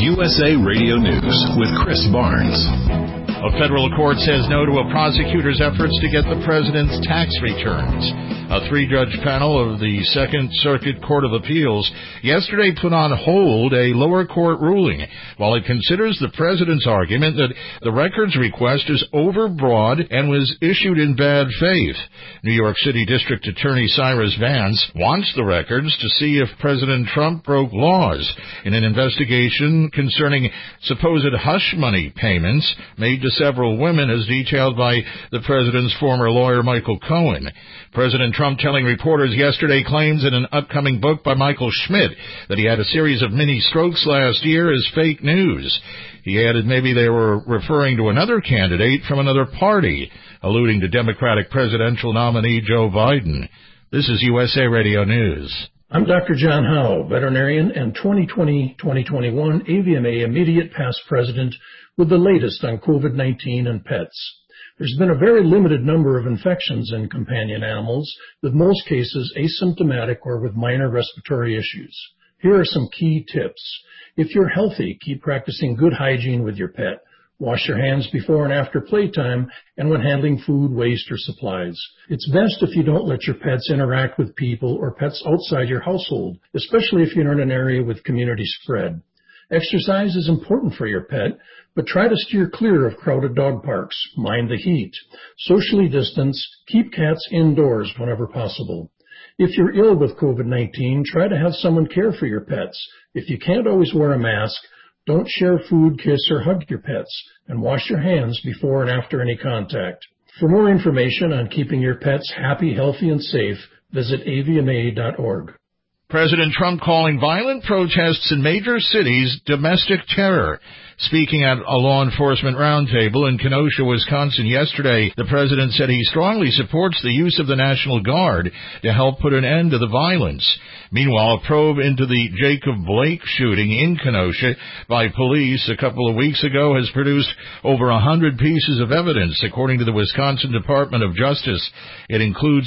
USA Radio News with Chris Barnes. A federal court says no to a prosecutor's efforts to get the president's tax returns. A three-judge panel of the Second Circuit Court of Appeals yesterday put on hold a lower court ruling while it considers the president's argument that the records request is overbroad and was issued in bad faith. New York City District Attorney Cyrus Vance wants the records to see if President Trump broke laws in an investigation concerning supposed hush money payments made to several women, as detailed by the president's former lawyer, Michael Cohen. President Trump telling reporters yesterday claims in an upcoming book by Michael Schmidt that he had a series of mini strokes last year is fake news. He added maybe they were referring to another candidate from another party, alluding to Democratic presidential nominee Joe Biden. This is USA Radio News. I'm Dr. John Howe, veterinarian and 2020-2021 AVMA Immediate Past President with the latest on COVID-19 and pets. There's been a very limited number of infections in companion animals, with most cases asymptomatic or with minor respiratory issues. Here are some key tips. If you're healthy, keep practicing good hygiene with your pet. Wash your hands before and after playtime and when handling food, waste, or supplies. It's best if you don't let your pets interact with people or pets outside your household, especially if you're in an area with community spread. Exercise is important for your pet, but try to steer clear of crowded dog parks. Mind the heat. Socially distance. Keep cats indoors whenever possible. If you're ill with COVID-19, try to have someone care for your pets. If you can't always wear a mask, don't share food, kiss, or hug your pets, and wash your hands before and after any contact. For more information on keeping your pets happy, healthy, and safe, visit avma.org. President Trump calling violent protests in major cities domestic terror. Speaking at a law enforcement roundtable in Kenosha, Wisconsin yesterday, the president said he strongly supports the use of the National Guard to help put an end to the violence. Meanwhile, a probe into the Jacob Blake shooting in Kenosha by police a couple of weeks ago has produced over 100 pieces of evidence, according to the Wisconsin Department of Justice. It includes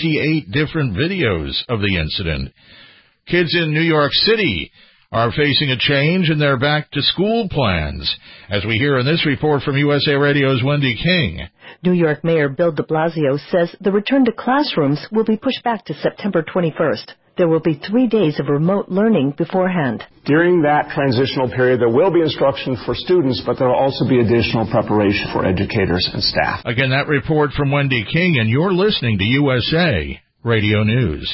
28 different videos of the incident. Kids in New York City are facing a change in their back-to-school plans, as we hear in this report from USA Radio's Wendy King. New York Mayor Bill de Blasio says the return to classrooms will be pushed back to September 21st. There will be 3 days of remote learning beforehand. During that transitional period, there will be instruction for students, but there will also be additional preparation for educators and staff. Again, that report from Wendy King, and you're listening to USA Radio News.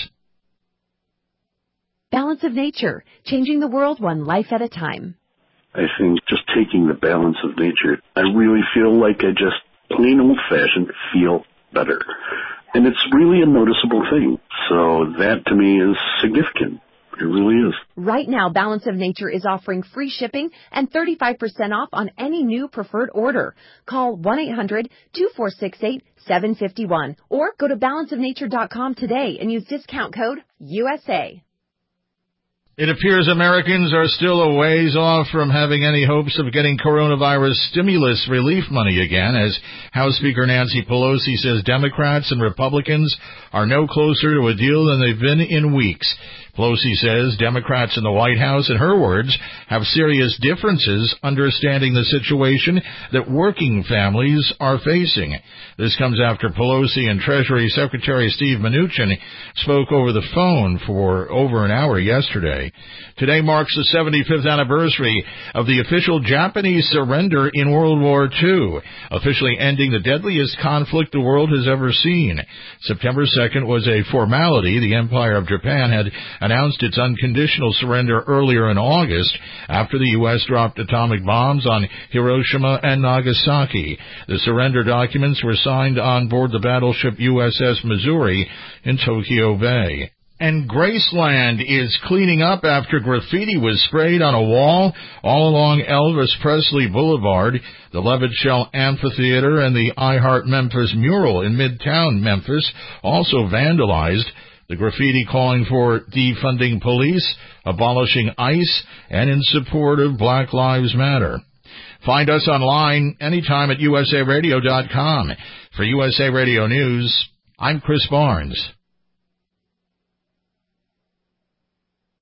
Balance of Nature, changing the world one life at a time. I think just taking the balance of nature, I really feel like I just plain old-fashioned feel better. And it's really a noticeable thing. So that to me is significant. It really is. Right now, Balance of Nature is offering free shipping and 35% off on any new preferred order. Call 1-800-2468-751 or go to balanceofnature.com today and use discount code USA. It appears Americans are still a ways off from having any hopes of getting coronavirus stimulus relief money again, as House Speaker Nancy Pelosi says Democrats and Republicans are no closer to a deal than they've been in weeks. Pelosi says Democrats in the White House, in her words, have serious differences understanding the situation that working families are facing. This comes after Pelosi and Treasury Secretary Steve Mnuchin spoke over the phone for over an hour yesterday. Today marks the 75th anniversary of the official Japanese surrender in World War II, officially ending the deadliest conflict the world has ever seen. September 2nd was a formality. The Empire of Japan had announced its unconditional surrender earlier in August after the U.S. dropped atomic bombs on Hiroshima and Nagasaki. The surrender documents were signed on board the battleship USS Missouri in Tokyo Bay. And Graceland is cleaning up after graffiti was sprayed on a wall all along Elvis Presley Boulevard. The Levitt Shell Amphitheater and the I Heart Memphis mural in Midtown Memphis also vandalized. The graffiti calling for defunding police, abolishing ICE, and in support of Black Lives Matter. Find us online anytime at usaradio.com. For USA Radio News, I'm Chris Barnes.